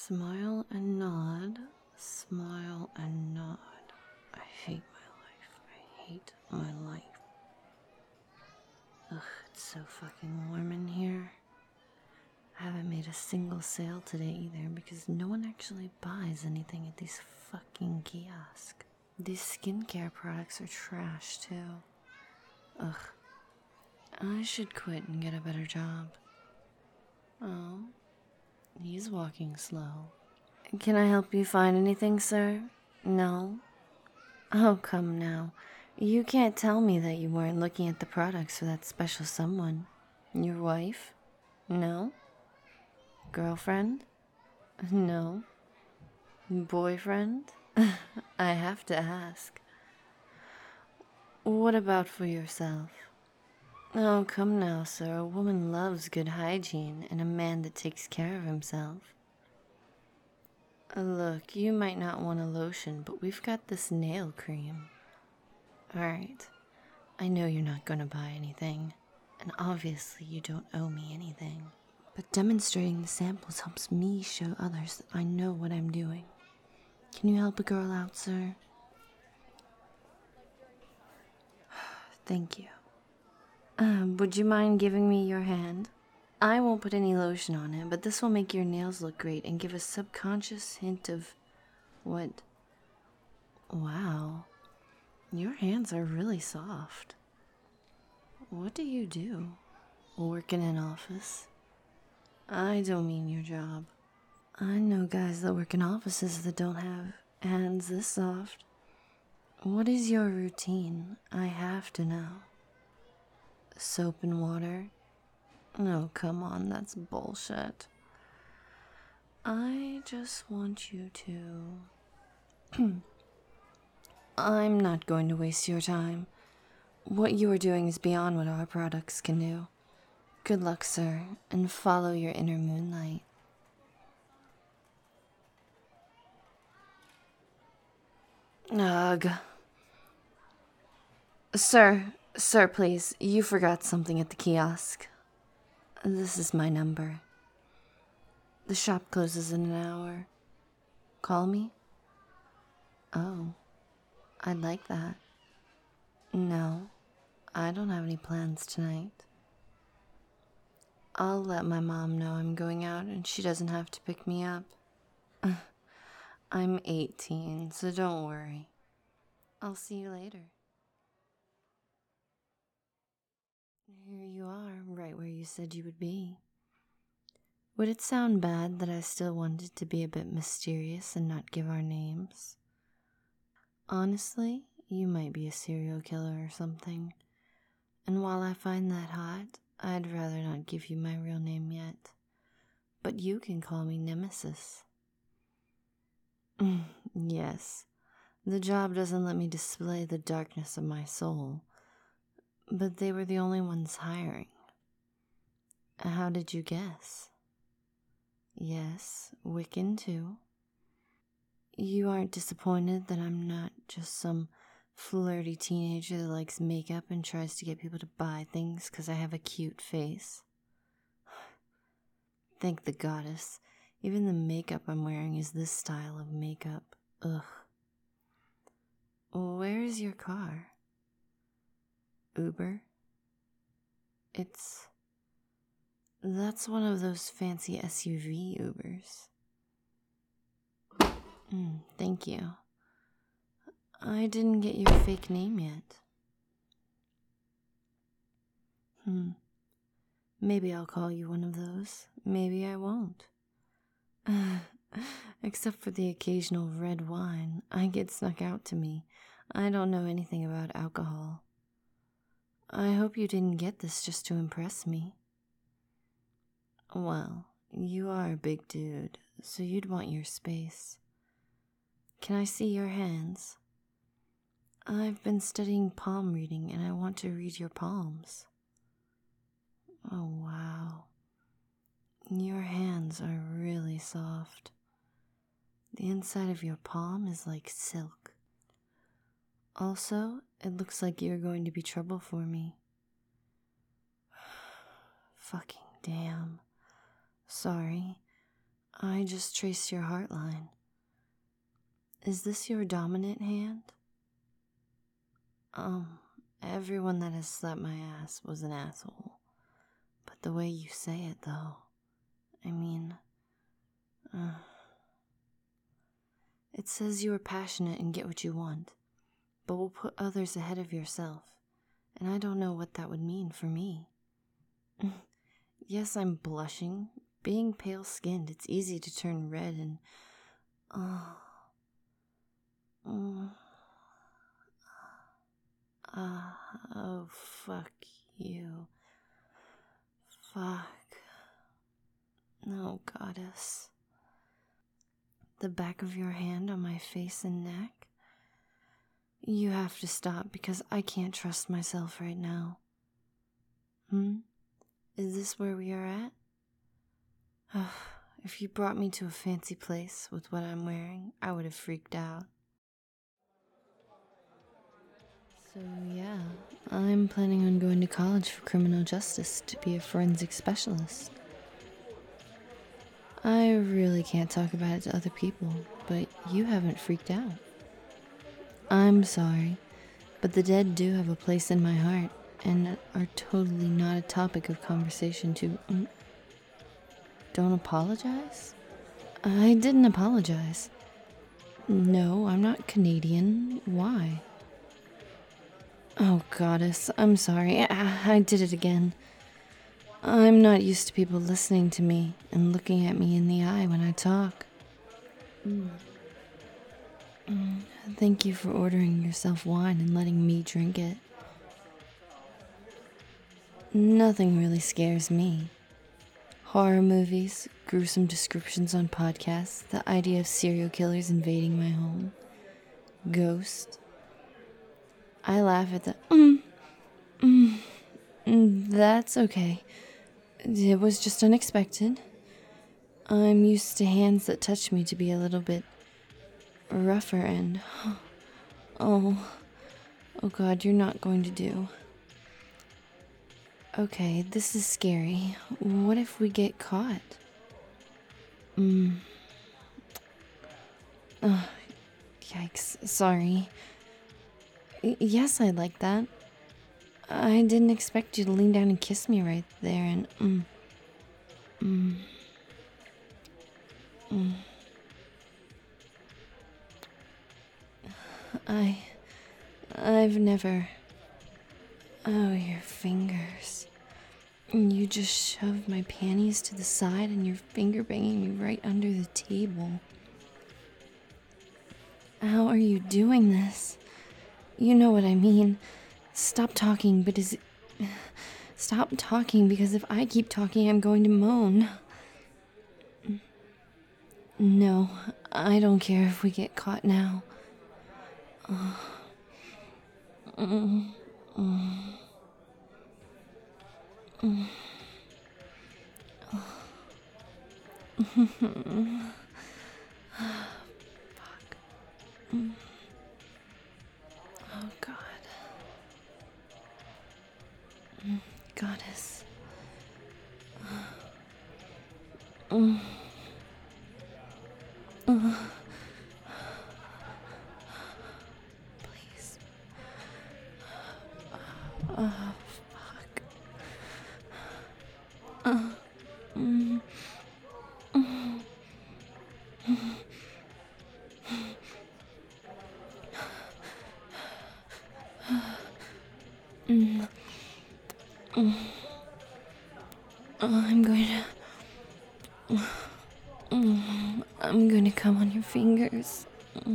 Smile and nod. Smile and nod. I hate my life. I hate my life. Ugh, it's so fucking warm in here. I haven't made a single sale today either because no one actually buys anything at these fucking kiosks. These skincare products are trash too. Ugh. I should quit and get a better job. Oh, he's walking slow. Can I help you find anything, sir? No? Oh, come now. You can't tell me that you weren't looking at the products for that special someone. Your wife? No? Girlfriend? No? Boyfriend? I have to ask. What about for yourself? Oh, come now, sir. A woman loves good hygiene and a man that takes care of himself. Look, you might not want a lotion, but we've got this nail cream. Alright, I know you're not gonna buy anything, and obviously you don't owe me anything. But demonstrating the samples helps me show others that I know what I'm doing. Can you help a girl out, sir? Thank you. Would you mind giving me your hand? I won't put any lotion on it, but this will make your nails look great and give a subconscious hint of what? Wow, your hands are really soft. What do you do? Work in an office? I don't mean your job. I know guys that work in offices that don't have hands this soft. What is your routine? I have to know. Soap and water? Oh, come on, that's bullshit. I just want you to... I'm not going to waste your time. What you are doing is beyond what our products can do. Good luck, sir, and follow your inner moonlight. Ugh. Sir, please, you forgot something at the kiosk. This is my number. The shop closes in an hour. Call me? Oh, I'd like that. No, I don't have any plans tonight. I'll let my mom know I'm going out and she doesn't have to pick me up. I'm 18, so don't worry. I'll see you later. Here you are, right where you said you would be. Would it sound bad that I still wanted to be a bit mysterious and not give our names? Honestly, you might be a serial killer or something. And while I find that hot, I'd rather not give you my real name yet. But you can call me Nemesis. Yes, the job doesn't let me display the darkness of my soul, but they were the only ones hiring. How did you guess? Yes, Wiccan too. You aren't disappointed that I'm not just some flirty teenager that likes makeup and tries to get people to buy things because I have a cute face? Thank the goddess, even the makeup I'm wearing is this style of makeup. Ugh. Where is your car? Uber? That's one of those fancy SUV Ubers. Thank you. I didn't get your fake name yet. Maybe I'll call you one of those. Maybe I won't. Except for the occasional red wine, I get snuck out to me. I don't know anything about alcohol. I hope you didn't get this just to impress me. Well, you are a big dude, so you'd want your space. Can I see your hands? I've been studying palm reading and I want to read your palms. Oh, wow. Your hands are really soft. The inside of your palm is like silk. Also, it looks like you're going to be trouble for me. Fucking damn. Sorry. I just traced your heart line. Is this your dominant hand? Everyone that has slapped my ass was an asshole. But the way you say it, though, I mean, it says you are passionate and get what you want, but will put others ahead of yourself, and I don't know what that would mean for me. Yes, I'm blushing. Being pale-skinned, it's easy to turn red and, oh, fuck you. Fuck. No, goddess. The back of your hand on my face and neck? You have to stop because I can't trust myself right now. Is this where we are at? If you brought me to a fancy place with what I'm wearing, I would have freaked out. So yeah, I'm planning on going to college for criminal justice to be a forensic specialist. I really can't talk about it to other people, but you haven't freaked out. I'm sorry, but the dead do have a place in my heart and are totally not a topic of conversation to... Don't apologize? I didn't apologize. No, I'm not Canadian. Why? Oh, goddess, I'm sorry. I did it again. I'm not used to people listening to me and looking at me in the eye when I talk. Thank you for ordering yourself wine and letting me drink it. Nothing really scares me. Horror movies, gruesome descriptions on podcasts, the idea of serial killers invading my home, ghosts. I laugh at the that's okay. It was just unexpected. I'm used to hands that touch me to be a little bit rougher and... Oh God, you're not going to do. Okay, this is scary. What if we get caught? Yikes, sorry. Yes, I'd like that. I didn't expect you to lean down and kiss me right there and I've never... Oh, your fingers. You just shoved my panties to the side and your finger banging me right under the table. How are you doing this? You know what I mean. Stop talking, Stop talking, because if I keep talking, I'm going to moan. No, I don't care if we get caught now. Fuck. Oh, God. Goddess. Please. Oh, fuck. I'm going to come on your fingers.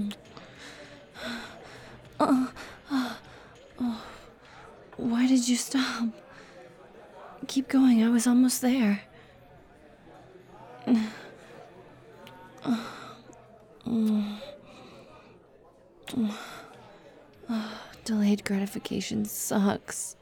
Why did you stop? Keep going, I was almost there. Delayed gratification sucks.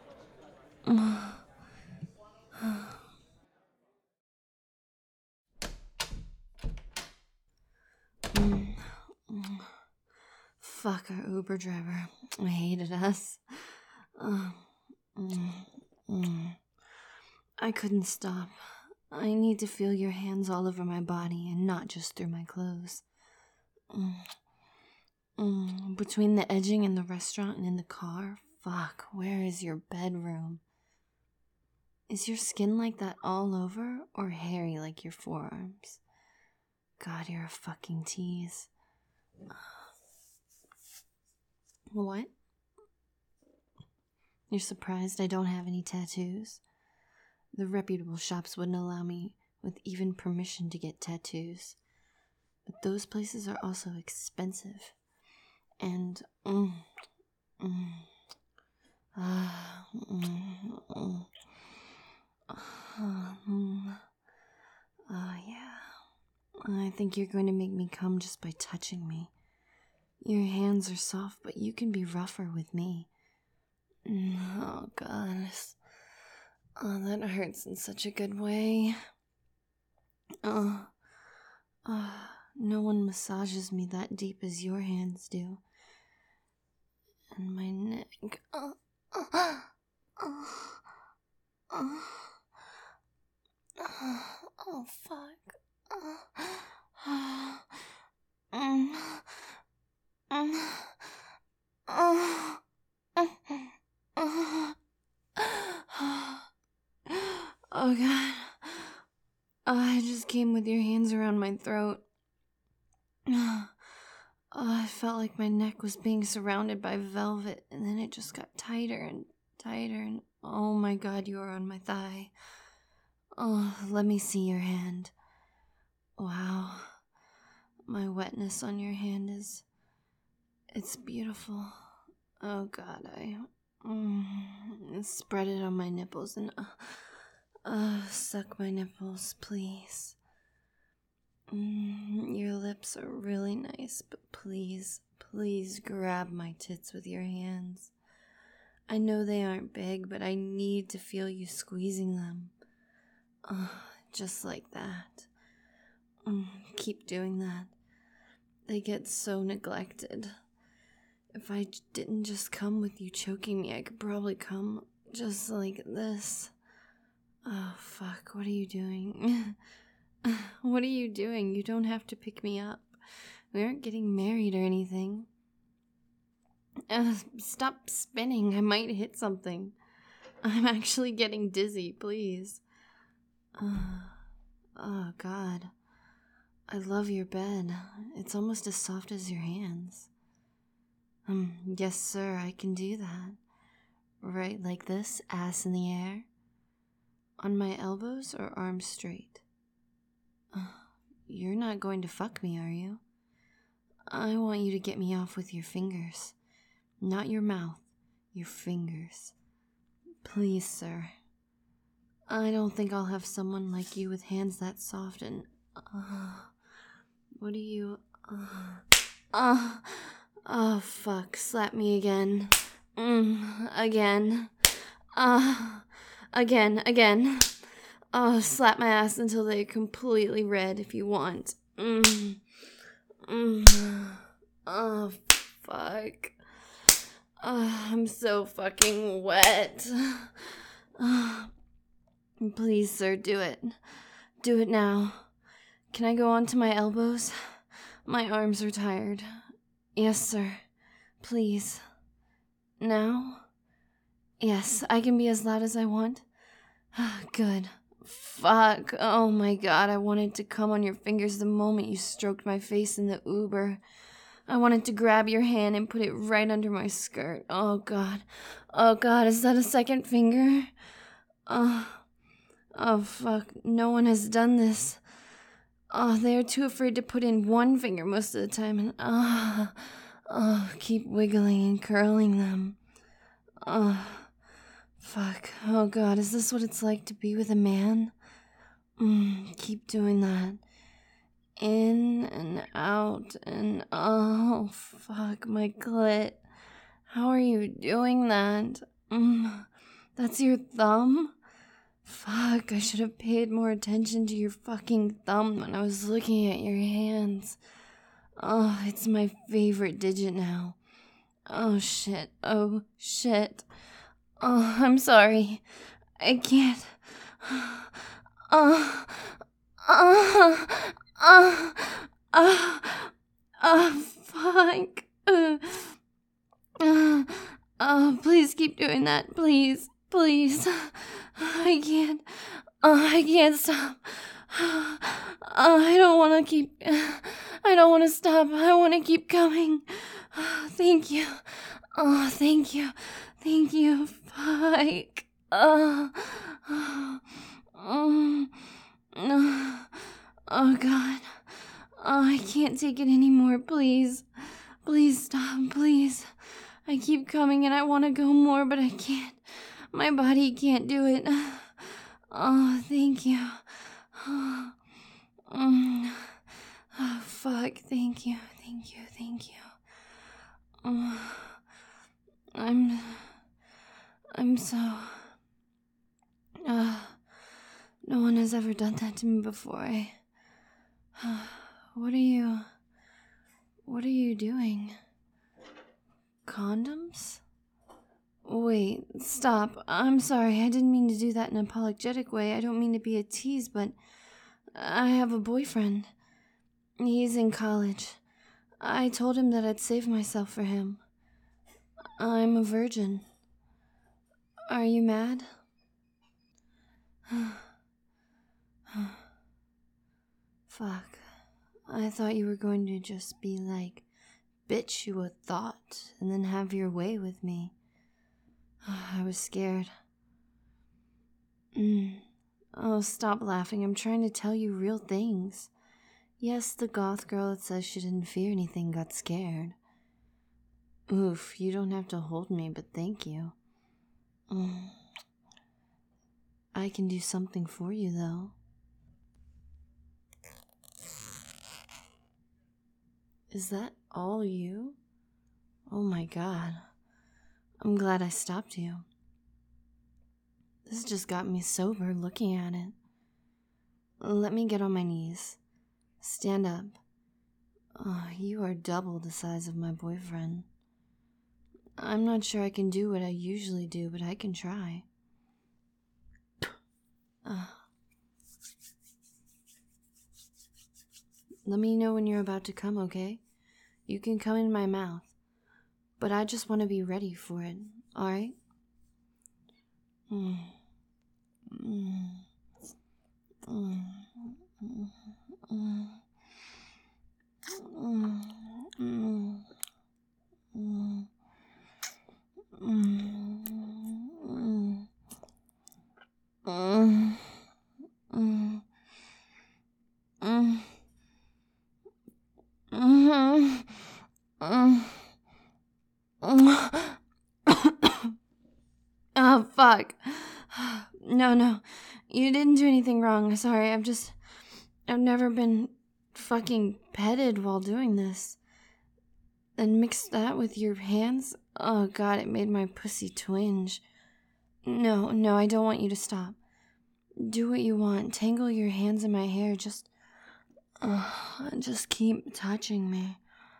Fuck our Uber driver. I hated us. I couldn't stop. I need to feel your hands all over my body and not just through my clothes. Between the edging in the restaurant and in the car, fuck, where is your bedroom? Is your skin like that all over or hairy like your forearms? God, you're a fucking tease. What? You're surprised I don't have any tattoos? The reputable shops wouldn't allow me with even permission to get tattoos. But those places are also expensive. And, yeah. I think you're going to make me come just by touching me. Your hands are soft, but you can be rougher with me. Oh, God. Oh, that hurts in such a good way. No one massages me that deep as your hands do. And my neck. Oh, fuck. Oh, God. I just came with your hands around my throat. I felt like my neck was being surrounded by velvet, and then it just got tighter and tighter, and oh my God, you are on my thigh. Oh, let me see your hand. Wow. My wetness on your hand it's beautiful. Oh God, I spread it on my nipples and suck my nipples, please. Your lips are really nice, but please grab my tits with your hands. I know they aren't big, but I need to feel you squeezing them. Just like that. Keep doing that. They get so neglected. If I didn't just come with you choking me, I could probably come just like this. Oh, fuck, what are you doing? What are you doing? You don't have to pick me up. We aren't getting married or anything. Stop spinning. I might hit something. I'm actually getting dizzy, please. Oh, God. I love your bed. It's almost as soft as your hands. Yes, sir, I can do that. Right like this, ass in the air. On my elbows or arms straight? You're not going to fuck me, are you? I want you to get me off with your fingers. Not your mouth, your fingers. Please, sir. I don't think I'll have someone like you with hands that soft and... what do you... Oh, fuck. Slap me again. Again. Again. Oh, slap my ass until they're completely red if you want. Oh, fuck. I'm so fucking wet. Please, sir, do it. Do it now. Can I go on to my elbows? My arms are tired. Yes, sir. Please. Now? Yes, I can be as loud as I want. Good. Fuck. Oh my God, I wanted to come on your fingers the moment you stroked my face in the Uber. I wanted to grab your hand and put it right under my skirt. Oh God. Oh God, is that a second finger? Oh fuck. No one has done this. Oh, they are too afraid to put in one finger most of the time and keep wiggling and curling them. Fuck. Oh God, is this what it's like to be with a man? Keep doing that. In and out and oh fuck, my clit. How are you doing that? That's your thumb? Fuck, I should have paid more attention to your fucking thumb when I was looking at your hands. Oh, it's my favorite digit now. Oh shit. Oh shit. Oh, I'm sorry. I can't. Uh, uh, uh, uh, fuck. Please keep doing that, please, please. I can't stop. I don't want to keep, I don't want to stop. I want to keep coming. Thank you. Oh, thank you. Thank you. Fuck. Oh, God. Oh, I can't take it anymore. Please. Please stop. Please. I keep coming and I want to go more, but I can't. My body can't do it. Oh, thank you. Oh, fuck. Thank you. Thank you. Thank you. I'm so... no one has ever done that to me before. What are you doing? Condoms? Wait, stop. I'm sorry, I didn't mean to do that in an apologetic way. I don't mean to be a tease, but I have a boyfriend. He's in college. I told him that I'd save myself for him. I'm a virgin. Are you mad? Fuck. I thought you were going to just be like, bitch you a thought, and then have your way with me. I was scared. Oh, stop laughing. I'm trying to tell you real things. Yes, the goth girl that says she didn't fear anything got scared. Oof, you don't have to hold me, but thank you. I can do something for you, though. Is that all you? Oh my God. I'm glad I stopped you. This just got me sober looking at it. Let me get on my knees. Stand up. Oh, you are double the size of my boyfriend. I'm not sure I can do what I usually do, but I can try. Let me know when you're about to come, okay? You can come in my mouth, but I just want to be ready for it, alright? Oh, fuck. No. You didn't do anything wrong. Sorry, I've never been fucking petted while doing this. And mix that with your hands? Oh, God, it made my pussy twinge. No, I don't want you to stop. Do what you want. Tangle your hands in my hair. Just keep touching me.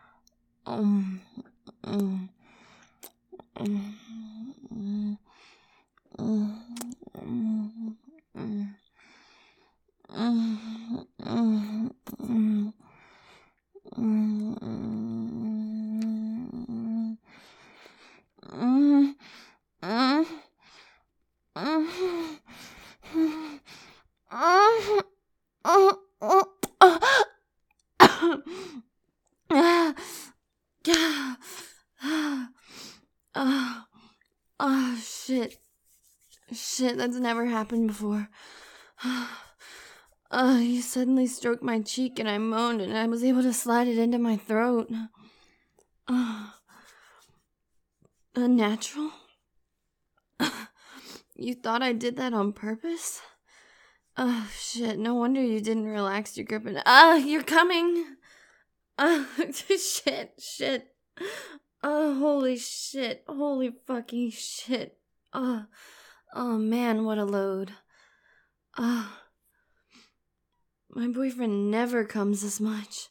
Shit, that's never happened before. You suddenly stroked my cheek and I moaned and I was able to slide it into my throat. Unnatural? You thought I did that on purpose? Oh, shit, no wonder you didn't relax your grip and... you're coming! Shit. Oh, holy shit. Holy fucking shit. Oh, man, what a load. My boyfriend never comes this much.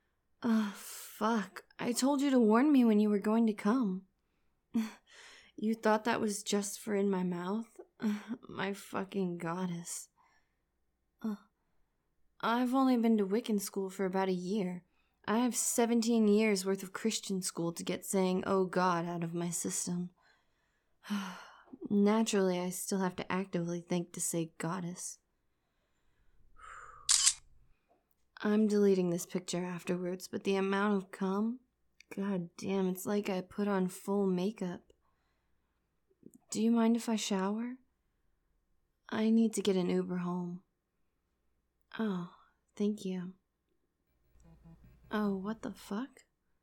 Fuck. I told you to warn me when you were going to come. You thought that was just for in my mouth? My fucking goddess. I've only been to Wiccan school for about a year. I have 17 years worth of Christian school to get saying, oh God, out of my system. Naturally, I still have to actively think to say goddess. I'm deleting this picture afterwards, but the amount of cum, god damn, it's like I put on full makeup. Do you mind if I shower? I need to get an Uber home. Oh, thank you. Oh, what the fuck?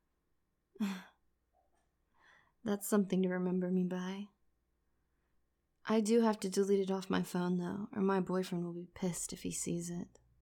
That's something to remember me by. I do have to delete it off my phone, though, or my boyfriend will be pissed if he sees it.